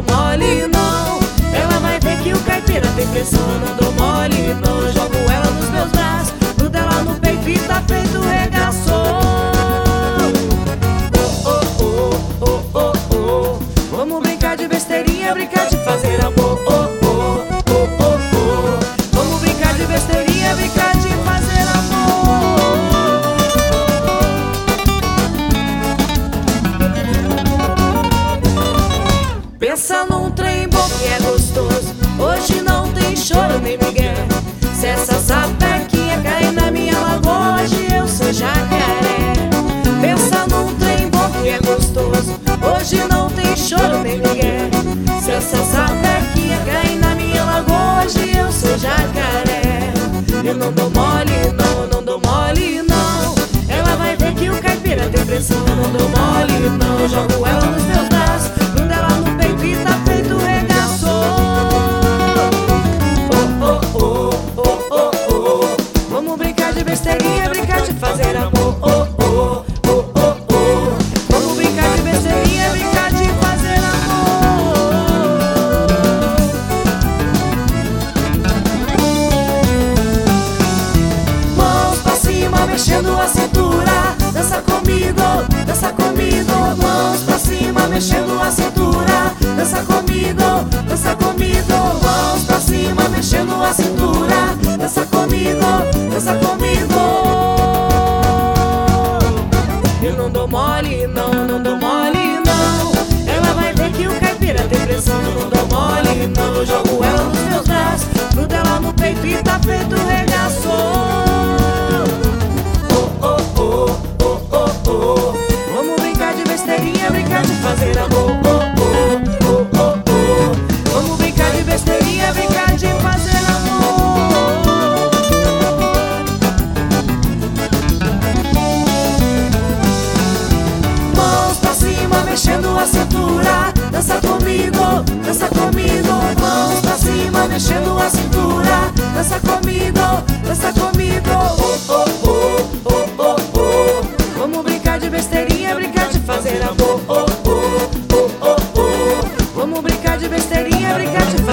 dou mole não. Ela vai ver que o caipira tem pressão. Eu não dou mole não. Eu jogo ela nos meus braços, grudo ela no peito e tá feito regaçou. Vamos brincar de besteirinha, brincar de fazer amor. Vamos brincar de besteirinha, brincar de fazer amor. Pensa num trem bom que é gostoso. Hoje não tem choro nem migué. Se essa sapequinha cair na minha lagoa, hoje eu sou jacaré. Pensa num trem bom que é gostoso. Hoje não tem choro nem migué. Se essa sapequinha cair na minha lagoa, hoje eu sou jacaré. Eu não dou mole não, eu não dou mole não. Ela vai ver que o caipira tem pressão. Eu não dou mole não. Eu jogo ela nos meus braços, grudo ela no peito e tá feito regaçou. Vamos brincar de besteirinha, brincar de fazer amor. Vamos brincar de besteirinha, brincar de fazer amor. Mãos pra cima, mexendo a cintura. Dança comigo, dança comigo. Mãos pra cima, mexendo a cintura. Dança comigo, dança comigo. Mãos pra cima, mexendo a cintura. Dança comigo, dança comigo. Eu não dou mole não, não dou mole não. Ela vai ver que o caipira tem pressão. Eu não dou mole não. Eu jogo ela nos meus braços, grudo ela no peito e tá feito regaçou. Vamos brincar de besteirinha, brincar de fazer amor. Vamos brincar de besteirinha, brincar de fazer amor. Mãos pra cima, mexendo a cintura. Dança comigo, dança comigo. Mãos pra cima, mexendo a cintura. Dança comigo, dança comigo. Vamos brincar de besteirinha, brincar de fazer amor. Vamos brincar de besteirinha, brincar de fazer amor.